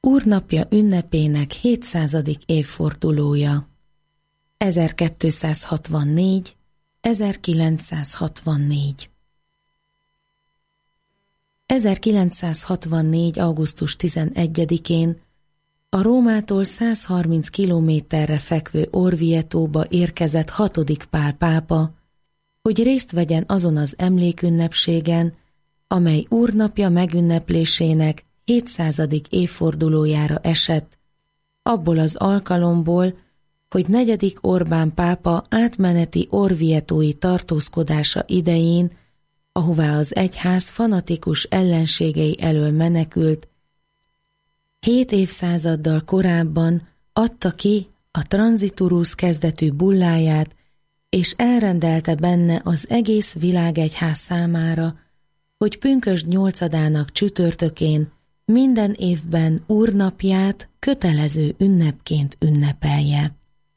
Úrnapja ünnepének 700. évfordulója. 1264. 1964. 1964. augusztus 11-én a Rómától 130 kilométerre fekvő Orvietóba érkezett 6. Pál pápa, hogy részt vegyen azon az emlékünnepségen, amely Úrnapja megünneplésének 700. évfordulójára esett, abból az alkalomból, hogy 4. Orbán pápa átmeneti orvietói tartózkodása idején, ahová az egyház fanatikus ellenségei elől menekült, 7 évszázaddal korábban adta ki a Transiturus kezdetű bulláját, és elrendelte benne az egész világegyház számára, hogy pünkösd 8-ának csütörtökén minden évben Úrnapját kötelező ünnepként ünnepelje.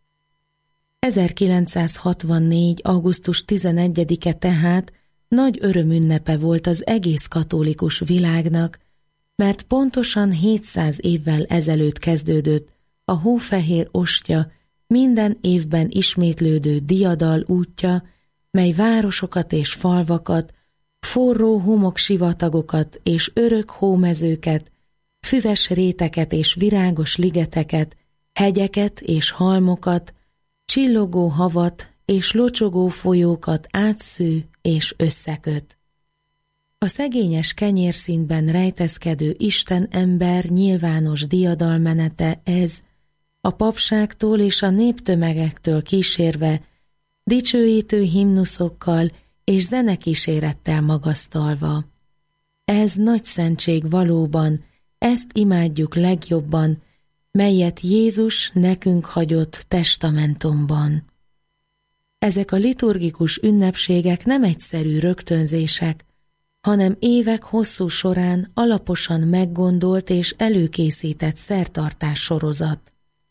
1964. augusztus 11-e tehát nagy örömünnepe volt az egész katolikus világnak, mert pontosan 700 évvel ezelőtt kezdődött a hófehér ostya minden évben ismétlődő diadal útja, mely városokat és falvakat, forró homoksivatagokat és örök hómezőket, füves réteket és virágos ligeteket, hegyeket és halmokat, csillogó havat és locsogó folyókat átsző és összeköt. A szegényes kenyérszínben rejtezkedő Isten-ember nyilvános diadalmenete ez, a papságtól és a néptömegektől kísérve, dicsőítő himnuszokkal és zenekísérettel magasztalva. Ez nagy szentség valóban, ezt imádjuk legjobban, melyet Jézus nekünk hagyott testamentumban. Ezek a liturgikus ünnepségek nem egyszerű rögtönzések, hanem évek hosszú során alaposan meggondolt és előkészített szertartás sorozat.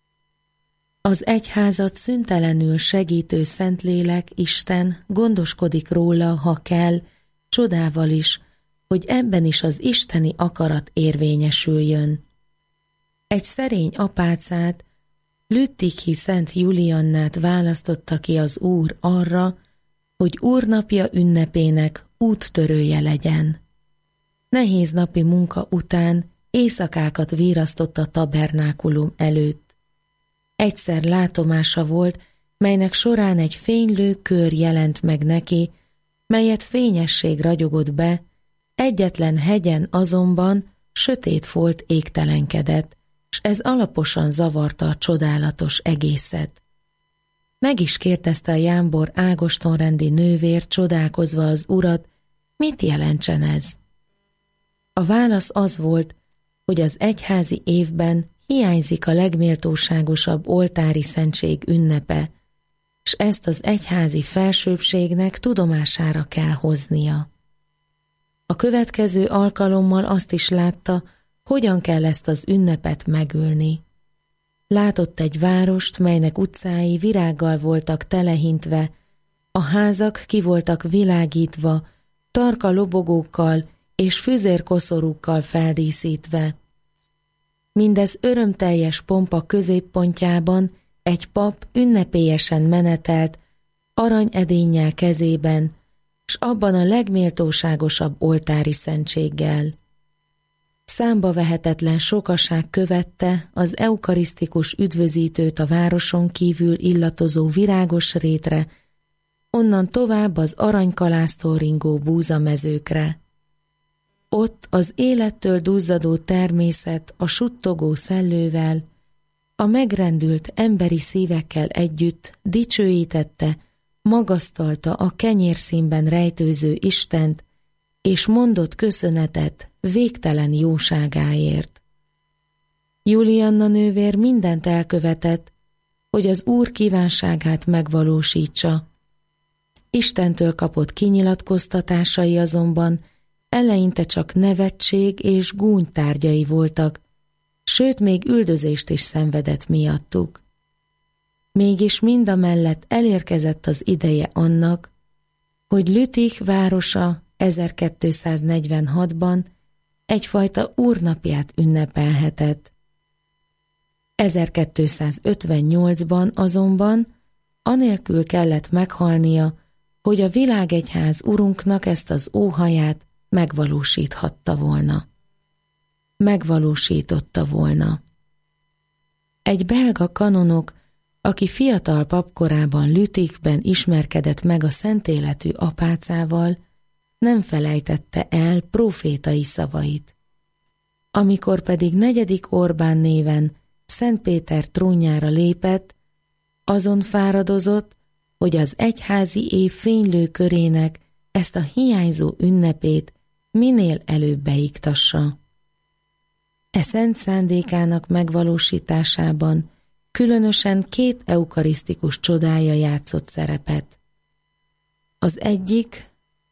Az egyházat szüntelenül segítő Szentlélek, Isten gondoskodik róla, ha kell, csodával is, hogy ebben is az isteni akarat érvényesüljön. Egy szerény apácát, Lüttichi Szent Juliannát választotta ki az Úr arra, hogy Úrnapja ünnepének úttörője legyen. Nehéz napi munka után éjszakákat virrasztott a tabernákulum előtt. Egyszer látomása volt, melynek során egy fénylő kör jelent meg neki, melyet fényesség ragyogott be, egyetlen hegyen azonban sötét folt égtelenkedett, s ez alaposan zavarta a csodálatos egészet. Meg is kérdezte a jámbor ágostonrendi nővér, csodálkozva az urat, mit jelentsen ez? A válasz az volt, hogy az egyházi évben hiányzik a legméltóságosabb oltári szentség ünnepe, s ezt az egyházi felsőbbségnek tudomására kell hoznia. A következő alkalommal azt is látta, hogyan kell ezt az ünnepet megülni. Látott egy várost, melynek utcái virággal voltak telehintve, a házak ki voltak világítva, tarka lobogókkal és füzérkoszorúkkal feldíszítve. Mindez örömteljes pompa középpontjában egy pap ünnepélyesen menetelt, aranyedénnyel kezében, s abban a legméltóságosabb oltári szentséggel. Számba vehetetlen sokaság követte az eukarisztikus üdvözítőt a városon kívül illatozó virágos rétre, onnan tovább az aranykalásztól ringó búzamezőkre. Ott az élettől duzzadó természet a suttogó szellővel, a megrendült emberi szívekkel együtt dicsőítette, magasztalta a kenyérszínben rejtőző Istent, és mondott köszönetet végtelen jóságáért. Julianna nővér mindent elkövetett, hogy az Úr kívánságát megvalósítsa. Istentől kapott kinyilatkoztatásai azonban eleinte csak nevetség és gúny tárgyai voltak, sőt még üldözést is szenvedett miattuk. Mégis mindamellett elérkezett az ideje annak, hogy Lüttich városa 1246-ban egyfajta úrnapját ünnepelhetett. 1258-ban azonban anélkül kellett meghalnia, hogy a világegyház urunknak ezt az óhaját megvalósíthatta volna. Megvalósította volna. Egy belga kanonok, aki fiatal papkorában Lütichben ismerkedett meg a szentéletű apácával, nem felejtette el prófétai szavait. Amikor pedig 4. Orbán néven Szent Péter trónjára lépett, azon fáradozott, hogy az egyházi év fénylő körének ezt a hiányzó ünnepét minél előbb beiktassa. E szent szándékának megvalósításában különösen 2 eukarisztikus csodája játszott szerepet. Az egyik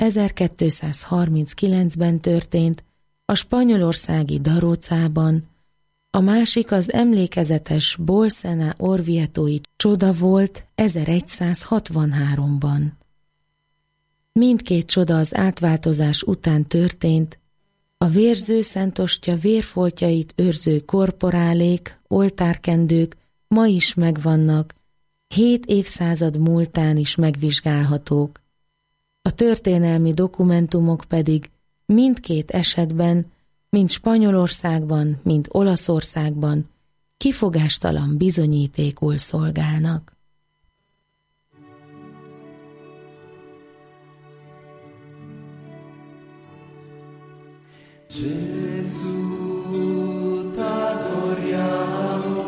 1239-ben történt a spanyolországi Darócában, a másik az emlékezetes Bolsena Orvietói csoda volt 1163-ban. Mindkét csoda az átváltozás után történt, a vérző szentostya vérfoltjait őrző korporálék, oltárkendők ma is megvannak, 7 évszázad múltán is megvizsgálhatók. A történelmi dokumentumok pedig mindkét esetben, mind Spanyolországban, mind Olaszországban kifogástalan bizonyítékul szolgálnak. Gesù, t'adoriamo,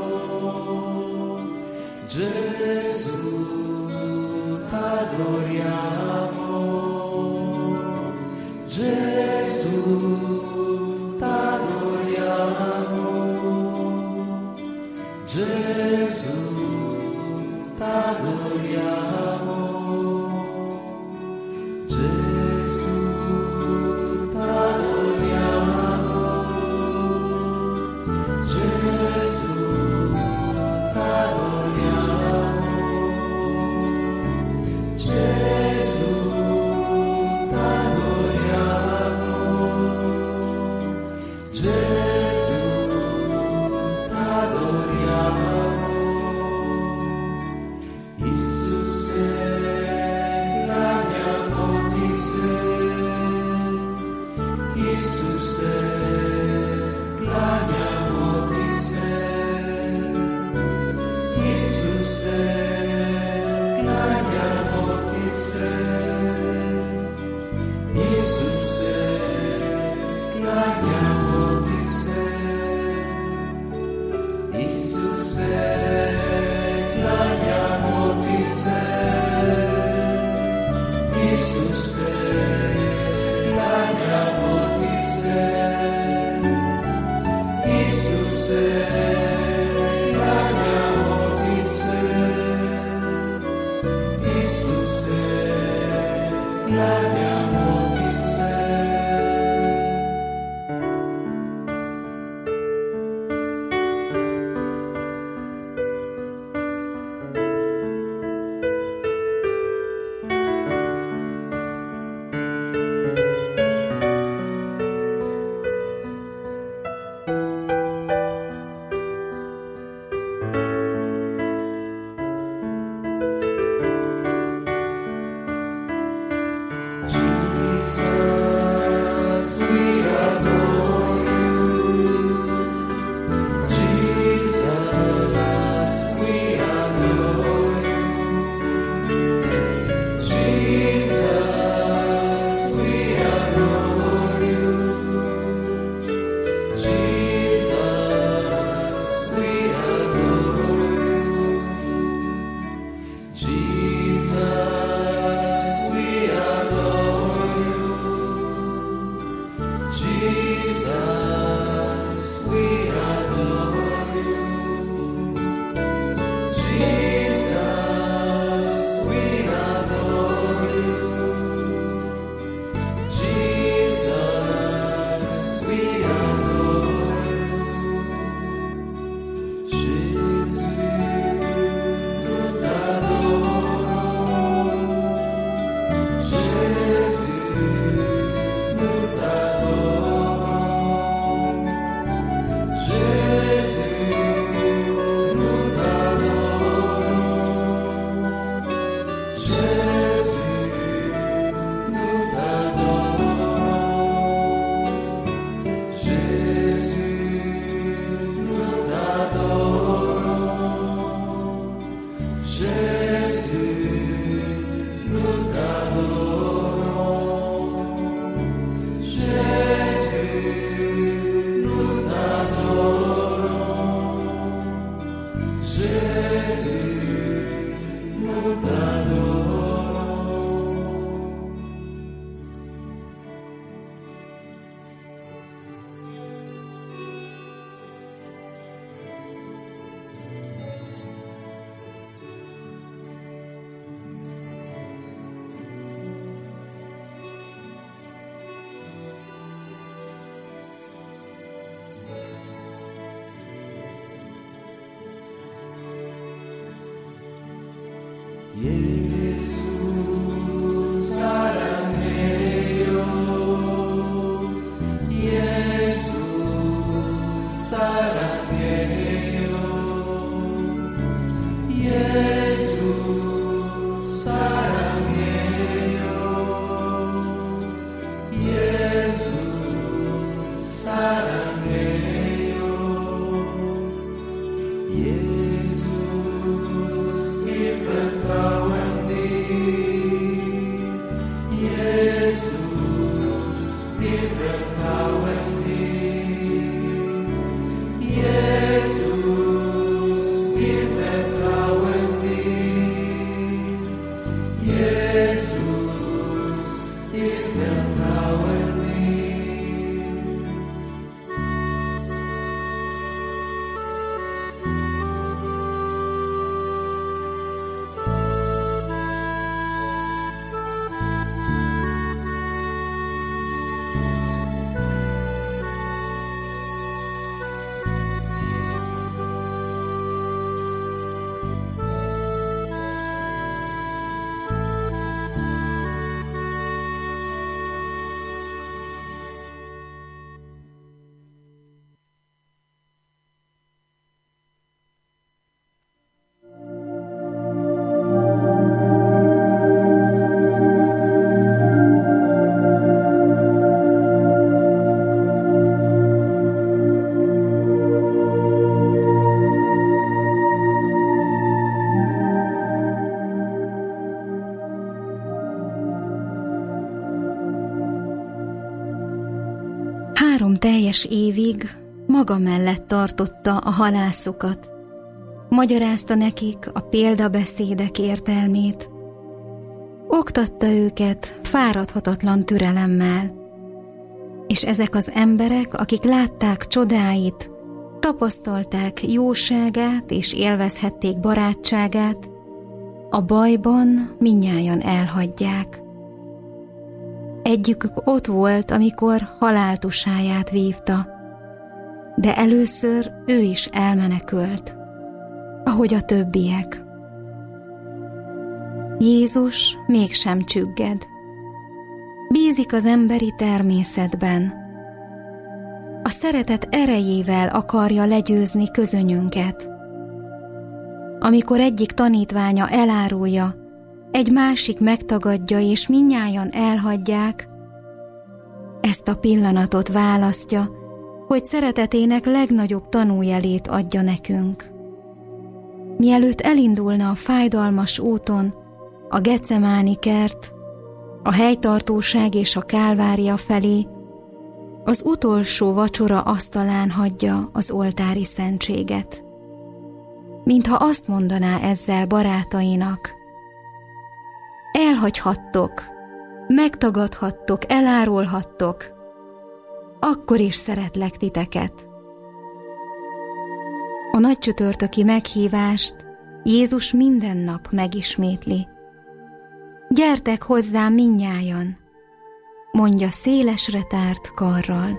Gesù, t'adoriamo, Gesù, t'adoriamo, Gesù, t'adoriamo, Gesù, t'adoriamo, Teljes évig maga mellett tartotta a halászokat, magyarázta nekik a példabeszédek értelmét, oktatta őket fáradhatatlan türelemmel, és ezek az emberek, akik látták csodáit, tapasztalták jóságát és élvezhették barátságát, a bajban mindnyájan elhagyják. Egyikük ott volt, amikor haláltusáját vívta, de először ő is elmenekült, ahogy a többiek. Jézus mégsem csügged. Bízik az emberi természetben. A szeretet erejével akarja legyőzni közönyünket. Amikor egyik tanítványa elárulja, egy másik megtagadja, és mindnyájan elhagyják, ezt a pillanatot választja, hogy szeretetének legnagyobb tanújelét adja nekünk. Mielőtt elindulna a fájdalmas úton, a Getsemáni kert, a helytartóság és a Kálvária felé, az utolsó vacsora asztalán hagyja az oltári szentséget. Mintha azt mondaná ezzel barátainak: elhagyhattok, megtagadhattok, elárulhattok, akkor is szeretlek titeket. A nagycsütörtöki meghívást Jézus minden nap megismétli. Gyertek hozzám mindnyájan, mondja szélesre tárt karral.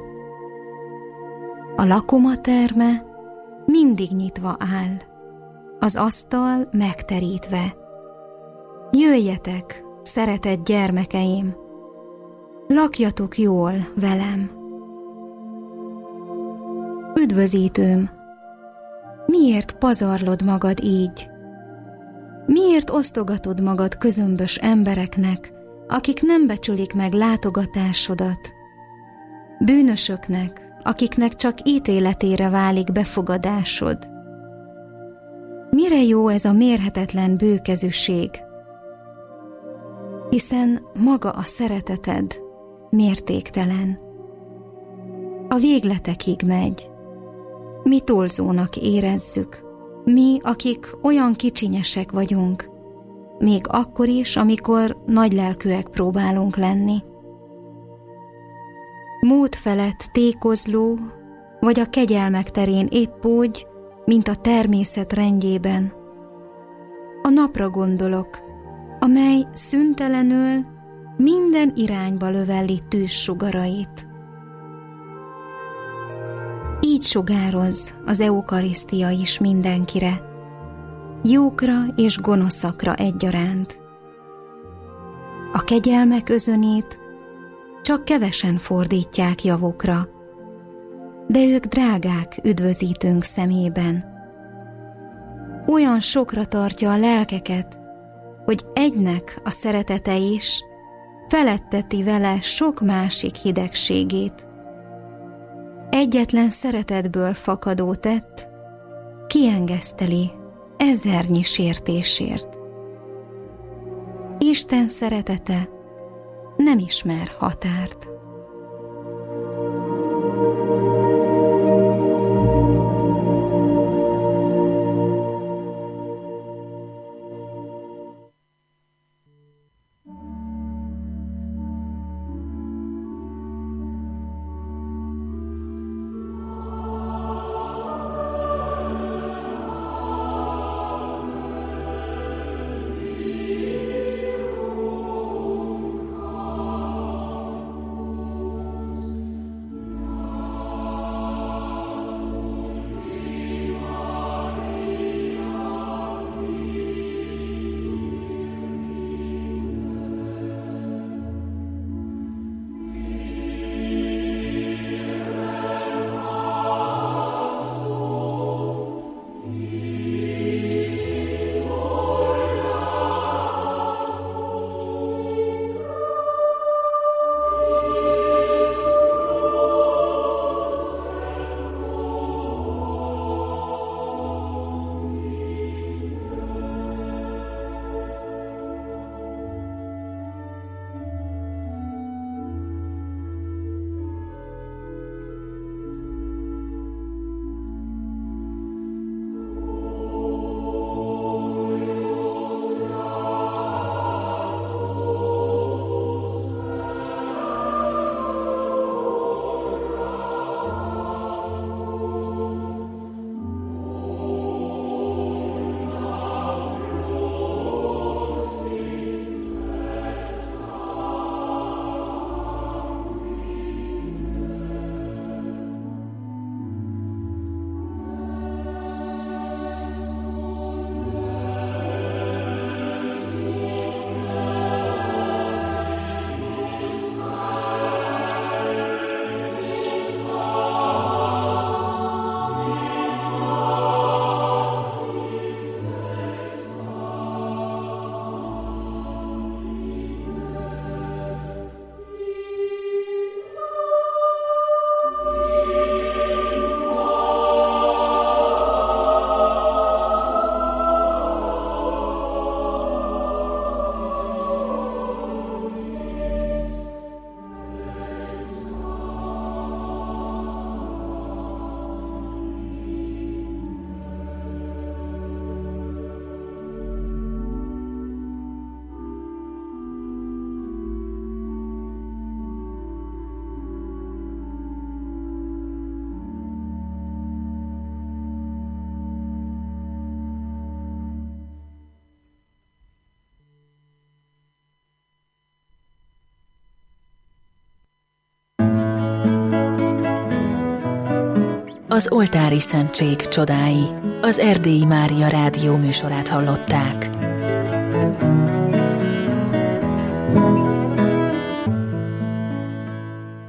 A lakomaterme mindig nyitva áll, az asztal megterítve. Jöjjetek, szeretett gyermekeim, lakjatok jól velem. Üdvözítőm, miért pazarlod magad így? Miért osztogatod magad közömbös embereknek, akik nem becsülik meg látogatásodat? Bűnösöknek, akiknek csak ítéletére válik befogadásod. Mire jó ez a mérhetetlen bőkezűség? Hiszen maga a szereteted mértéktelen. A végletekig megy. Mi túlzónak érezzük, mi, akik olyan kicsinyesek vagyunk, még akkor is, amikor nagylelkűek próbálunk lenni. Mód felett tékozló, vagy a kegyelmek terén épp úgy, mint a természet rendjében. A napra gondolok, amely szüntelenül minden irányba löveli tűzsugarait. Így sugároz az eukarisztia is mindenkire. jókra és gonoszakra egyaránt. A kegyelmek özönét csak kevesen fordítják javukra, de ők drágák üdvözítőnk szemében. Olyan sokra tartja a lelkeket, hogy egynek a szeretete is feletteti vele sok másik hidegségét. Egyetlen szeretetből fakadó tett kiengeszteli ezernyi sértésért. Isten szeretete nem ismer határt. Az oltári szentség csodái. Az Erdélyi Mária rádió műsorát hallották.